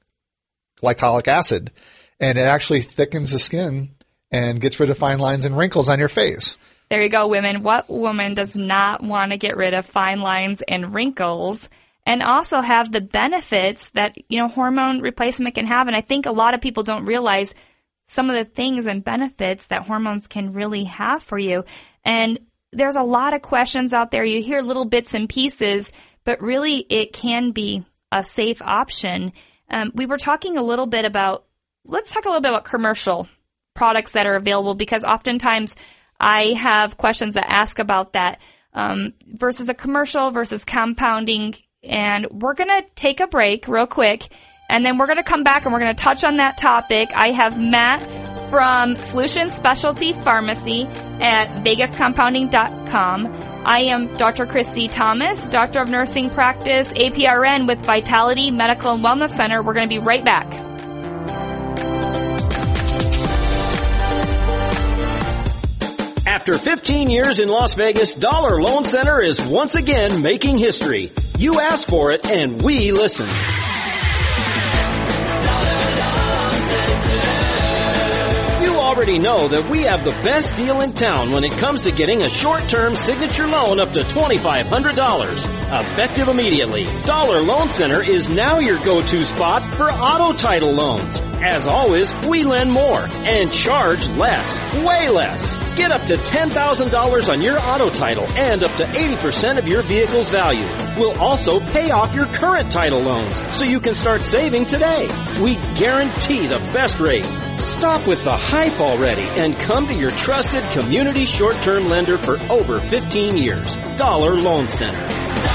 glycolic acid, and it actually thickens the skin and gets rid of fine lines and wrinkles on your face. There you go, women. What woman does not want to get rid of fine lines and wrinkles and also have the benefits that, you know, hormone replacement can have? And I think a lot of people don't realize some of the things and benefits that hormones can really have for you. And there's a lot of questions out there. You hear little bits and pieces, but really it can be a safe option. Um, we were talking a little bit about, let's talk a little bit about commercial products that are available, because oftentimes I have questions that ask about that um, versus a commercial versus compounding. And we're going to take a break real quick, and then we're going to come back and we're going to touch on that topic. I have Matt from Solution Specialty Pharmacy at vegas compounding dot com. I am Doctor Christy Thomas, Doctor of Nursing Practice, A P R N with Vitality Medical and Wellness Center. We're going to be right back. After fifteen years in Las Vegas, Dollar Loan Center is once again making history. You asked for it, and we listened. Already know that we have the best deal in town when it comes to getting a short-term signature loan up to twenty-five hundred dollars. Effective immediately, Dollar Loan Center is now your go-to spot for auto title loans. As always, we lend more and charge less, way less. Get up to ten thousand dollars on your auto title and up to eighty percent of your vehicle's value. We'll also pay off your current title loans so you can start saving today. We guarantee the best rate. Stop with the hype already and come to your trusted community short-term lender for over fifteen years. Dollar Loan Center.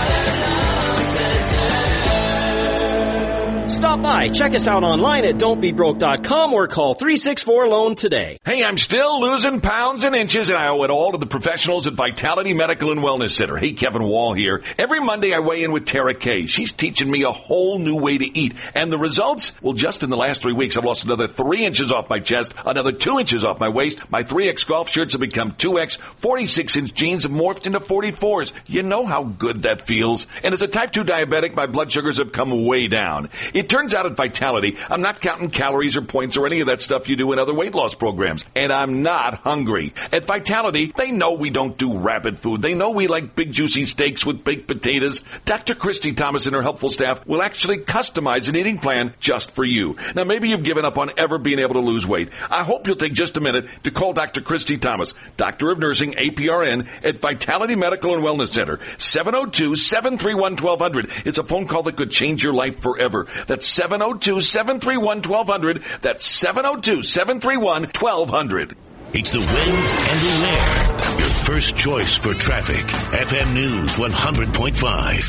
Stop by, check us out online at don't be broke dot com or call three six four loan today. Hey, I'm still losing pounds and inches, and I owe it all to the professionals at Vitality Medical and Wellness Center. Hey, Kevin Wall here. Every Monday I weigh in with Tara Kay. She's teaching me a whole new way to eat. And the results? Well, just in the last three weeks, I've lost another three inches off my chest, another two inches off my waist. My three X golf shirts have become two X. forty-six inch jeans have morphed into forty-fours. You know how good that feels. And as a type two diabetic, my blood sugars have come way down. It turns out at Vitality, I'm not counting calories or points or any of that stuff you do in other weight loss programs. And I'm not hungry. At Vitality, they know we don't do rapid food. They know we like big juicy steaks with baked potatoes. Doctor Christy Thomas and her helpful staff will actually customize an eating plan just for you. Now, maybe you've given up on ever being able to lose weight. I hope you'll take just a minute to call Doctor Christy Thomas, Doctor of Nursing, A P R N, at Vitality Medical and Wellness Center, seven oh two, seven three one, one two zero zero. It's a phone call that could change your life forever. That's That's seven oh two, seven three one, one two zero zero. That's seven oh two, seven three one, one two zero zero. It's the when and the where. Your first choice for traffic. F M News one hundred point five.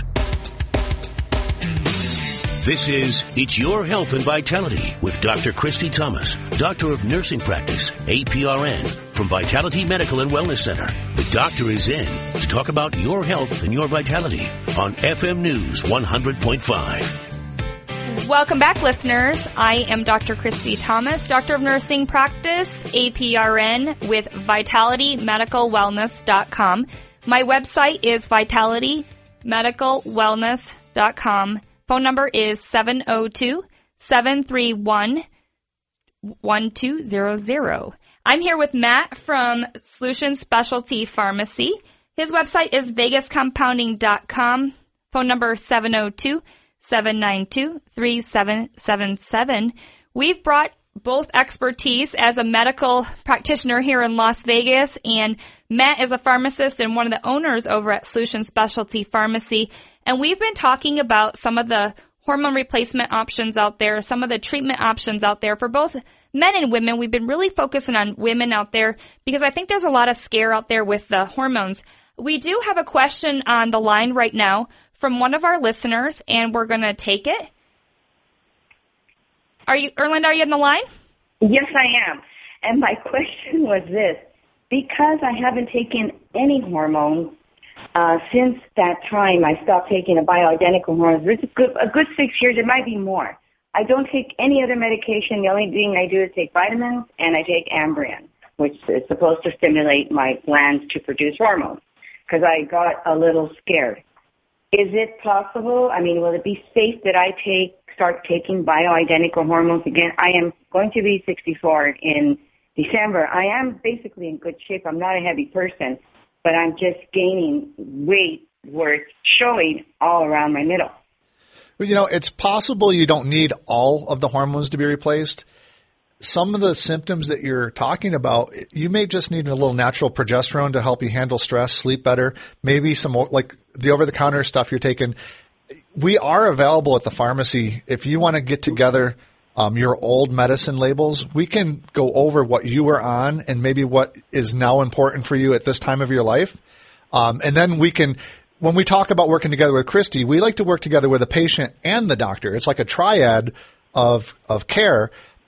This is It's Your Health and Vitality with Doctor Christy Thomas, Doctor of Nursing Practice, A P R N, from Vitality Medical and Wellness Center. The doctor is in to talk about your health and your vitality on F M News one hundred point five. Welcome back, listeners. I am Doctor Christy Thomas, Doctor of Nursing Practice, A P R N, with vitality medical wellness dot com. My website is vitality medical wellness dot com. Phone number is seven oh two, seven three one, one two zero zero. I'm here with Matt from Solution Specialty Pharmacy. His website is vegas compounding dot com. Phone number seven oh two, seven nine two, three seven seven seven. We've brought both expertise as a medical practitioner here in Las Vegas, and Matt is a pharmacist and one of the owners over at Solution Specialty Pharmacy. And we've been talking about some of the hormone replacement options out there, some of the treatment options out there for both men and women. We've been really focusing on women out there because I think there's a lot of scare out there with the hormones. We do have a question on the line right now from one of our listeners, and we're going to take it. Are you, Erlinda, are you on the line? Yes, I am. And my question was this. Because I haven't taken any hormones uh, since that time, I stopped taking a bioidentical hormone. It's a good, a good six years. It might be more. I don't take any other medication. The only thing I do is take vitamins, and I take Ambien, which is supposed to stimulate my glands to produce hormones, because I got a little scared. Is it possible? I mean, will it be safe that I take start taking bioidentical hormones again? I am going to be sixty-four in December. I am basically in good shape. I'm not a heavy person, but I'm just gaining weight where it's showing all around my middle. Well, you know, it's possible you don't need all of the hormones to be replaced. Some of the symptoms that you're talking about, you may just need a little natural progesterone to help you handle stress, sleep better, maybe some more, like the over-the-counter stuff you're taking. We are available at the pharmacy. If you want to get together um, your old medicine labels, we can go over what you were on and maybe what is now important for you at this time of your life. Um, and then we can, when we talk about working together with Christy, we like to work together with the patient and the doctor. It's like a triad of of care.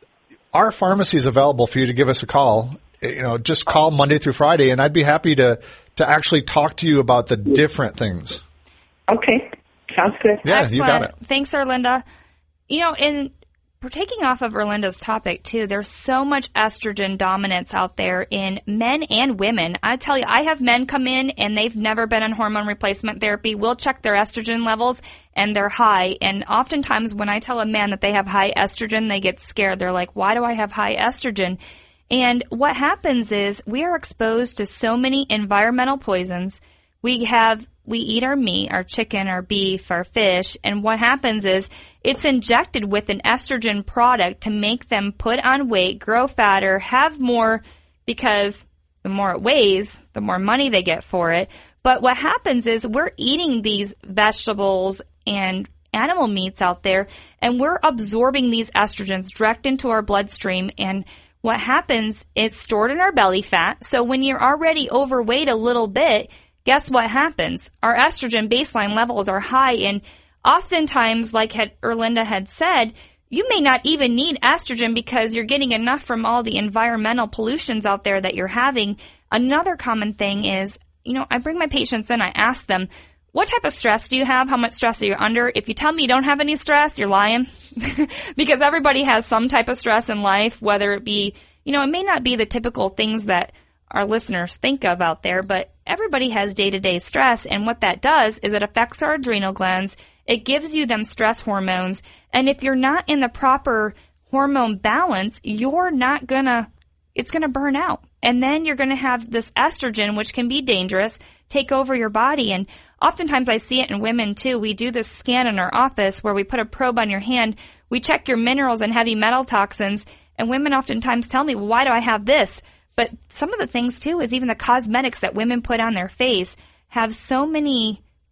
Our pharmacy is available for you to give us a call. You know, just call Monday through Friday, and I'd be happy to to actually talk to you about the different things. Okay. Sounds good. Yeah, Excellent. You got it. Thanks, Erlinda. You know, in we're taking off of Erlinda's topic, too, there's so much estrogen dominance out there in men and women. I tell you, I have men come in, and they've never been on hormone replacement therapy. We'll check their estrogen levels, and they're high. And oftentimes when I tell a man that they have high estrogen, they get scared. They're like, why do I have high estrogen? And what happens is we are exposed to so many environmental poisons. We have, we eat our meat, our chicken, our beef, our fish, and what happens is it's injected with an estrogen product to make them put on weight, grow fatter, have more, because the more it weighs, the more money they get for it. But what happens is we're eating these vegetables and animal meats out there, and we're absorbing these estrogens direct into our bloodstream, and what happens, it's stored in our belly fat. So when you're already overweight a little bit, guess what happens? Our estrogen baseline levels are high, and oftentimes, like had Erlinda had said, you may not even need estrogen because you're getting enough from all the environmental pollutions out there that you're having. Another common thing is, you know, I bring my patients in, I ask them, what type of stress do you have? How much stress are you under? If you tell me you don't have any stress, you're lying. Because everybody has some type of stress in life, whether it be, you know, it may not be the typical things that our listeners think of out there, but everybody has day-to-day stress, and what that does is it affects our adrenal glands. It gives you them stress hormones, and if you're not in the proper hormone balance, you're not gonna, it's gonna burn out. And then you're gonna have this estrogen, which can be dangerous, take over your body. And oftentimes I see it in women too. We do this scan in our office where we put a probe on your hand, we check your minerals and heavy metal toxins, and women oftentimes tell me, well, why do I have this? But some of the things, too, is even the cosmetics that women put on their face have so many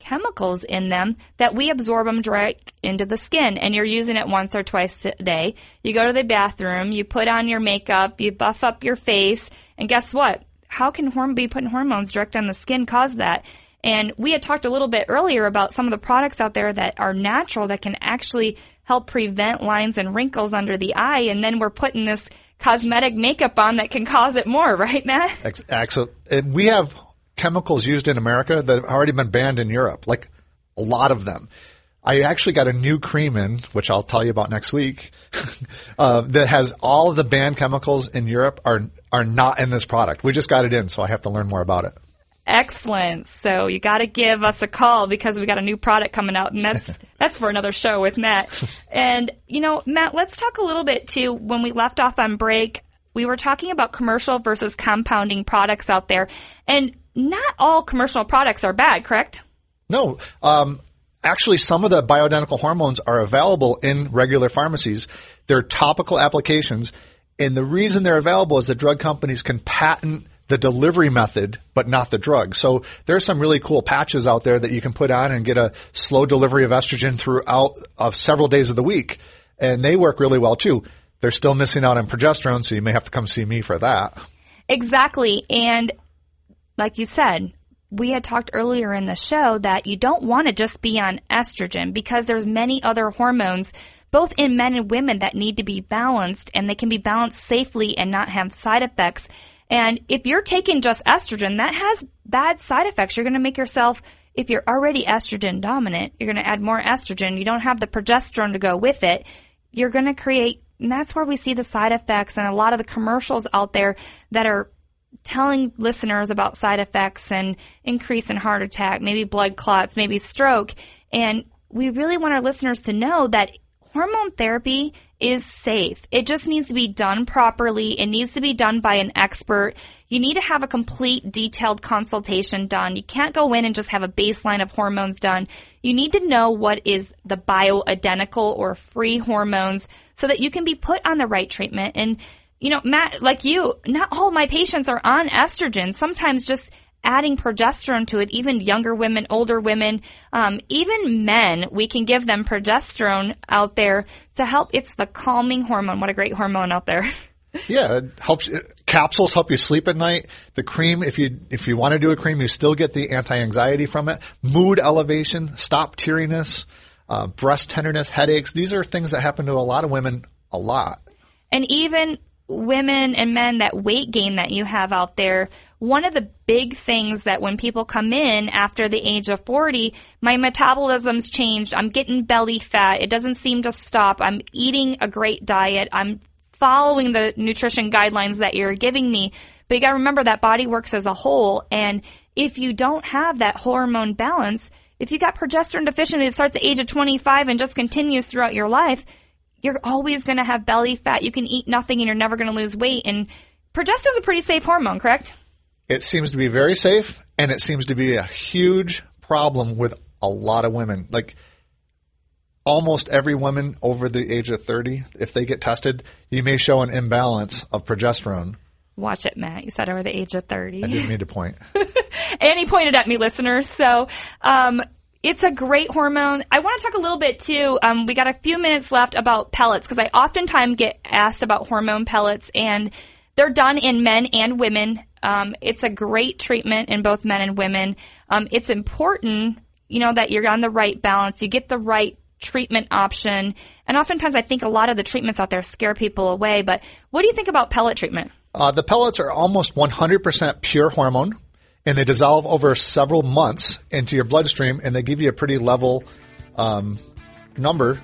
chemicals in them that we absorb them direct into the skin, and you're using it once or twice a day. You go to the bathroom, you put on your makeup, you buff up your face, and guess what? How can horm- be putting hormones direct on the skin cause that? And we had talked a little bit earlier about some of the products out there that are natural that can actually help prevent lines and wrinkles under the eye, and then we're putting this cosmetic makeup on that can cause it more, right, Matt? Exactly. We have chemicals used in America that have already been banned in Europe, like a lot of them. I actually got a new cream in, which I'll tell you about next week, uh, that has all of the banned chemicals in Europe are are not in this product. We just got it in, so I have to learn more about it. Excellent. So you got to give us a call because we got a new product coming out, and that's that's for another show with Matt. And, you know, Matt, let's talk a little bit, too. When we left off on break, we were talking about commercial versus compounding products out there. And not all commercial products are bad, correct? No. Um, actually, some of the bioidentical hormones are available in regular pharmacies. They're topical applications. And the reason they're available is the drug companies can patent the delivery method, but not the drug. So there's some really cool patches out there that you can put on and get a slow delivery of estrogen throughout of several days of the week. And they work really well, too. They're still missing out on progesterone, so you may have to come see me for that. Exactly. And like you said, we had talked earlier in the show that you don't want to just be on estrogen because there's many other hormones, both in men and women, that need to be balanced, and they can be balanced safely and not have side effects. And if you're taking just estrogen, that has bad side effects. You're going to make yourself, if you're already estrogen dominant, you're going to add more estrogen. You don't have the progesterone to go with it. You're going to create, and that's where we see the side effects and a lot of the commercials out there that are telling listeners about side effects and increase in heart attack, maybe blood clots, maybe stroke. And we really want our listeners to know that hormone therapy is safe. It just needs to be done properly. It needs to be done by an expert. You need to have a complete detailed consultation done. You can't go in and just have a baseline of hormones done. You need to know what is the bioidentical or free hormones so that you can be put on the right treatment. And, you know, Matt, like you, not all my patients are on estrogen. Sometimes just adding progesterone to it, even younger women, older women, um, even men, we can give them progesterone out there to help. It's the calming hormone. What a great hormone out there. Yeah, it helps. Capsules help you sleep at night. The cream, if you if you want to do a cream, you still get the anti-anxiety from it. Mood elevation, stop teariness, uh, breast tenderness, headaches. These are things that happen to a lot of women a lot. And even women and men, that weight gain that you have out there, one of the big things that when people come in after the age of forty, my metabolism's changed, I'm getting belly fat, it doesn't seem to stop, I'm eating a great diet, I'm following the nutrition guidelines that you're giving me. But you got to remember that body works as a whole, and if you don't have that hormone balance, if you got progesterone deficiency that starts at the age of twenty-five and just continues throughout your life, you're always going to have belly fat. You can eat nothing and you're never going to lose weight. And progesterone's a pretty safe hormone, correct? It seems to be very safe, and it seems to be a huge problem with a lot of women. Like almost every woman over the age of thirty, if they get tested, you may show an imbalance of progesterone. Watch it, Matt. You said over the age of thirty. I didn't mean to point. And he pointed at me, listeners. So um, it's a great hormone. I want to talk a little bit, too. Um, we got a few minutes left about pellets, because I oftentimes get asked about hormone pellets, and they're done in men and women. Um, it's a great treatment in both men and women. Um, it's important, you know, that you're on the right balance. You get the right treatment option. And oftentimes I think a lot of the treatments out there scare people away. But what do you think about pellet treatment? Uh, the pellets are almost one hundred percent pure hormone, and they dissolve over several months into your bloodstream, and they give you a pretty level um, number.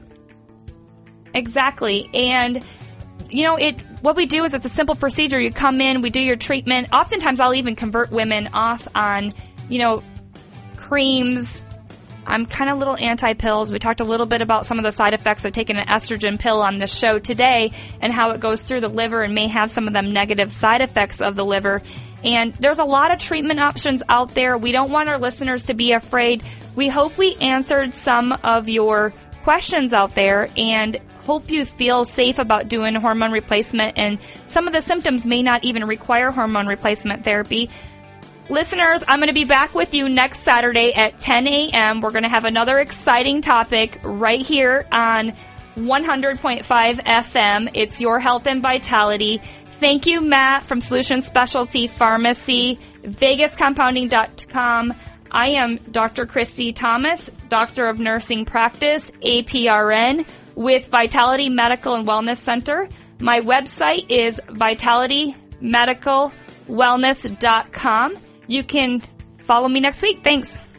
Exactly. And, you know, it what we do is it's a simple procedure. You come in, we do your treatment. Oftentimes I'll even convert women off on, you know, creams. I'm kind of a little anti-pills. We talked a little bit about some of the side effects of taking an estrogen pill on this show today and how it goes through the liver and may have some of them negative side effects of the liver. And there's a lot of treatment options out there. We don't want our listeners to be afraid. We hope we answered some of your questions out there and hope you feel safe about doing hormone replacement. And some of the symptoms may not even require hormone replacement therapy. listeners, I'm going to be back with you next Saturday at ten a.m. We're going to have another exciting topic right here on one hundred point five F M. It's Your Health and Vitality. Thank you, Matt from Solution Specialty Pharmacy, Vegas Compounding dot com. I am Doctor Christy Thomas, Doctor of Nursing Practice, A P R N, with Vitality Medical and Wellness Center. My website is vitality medical wellness dot com. You can follow me next week. Thanks.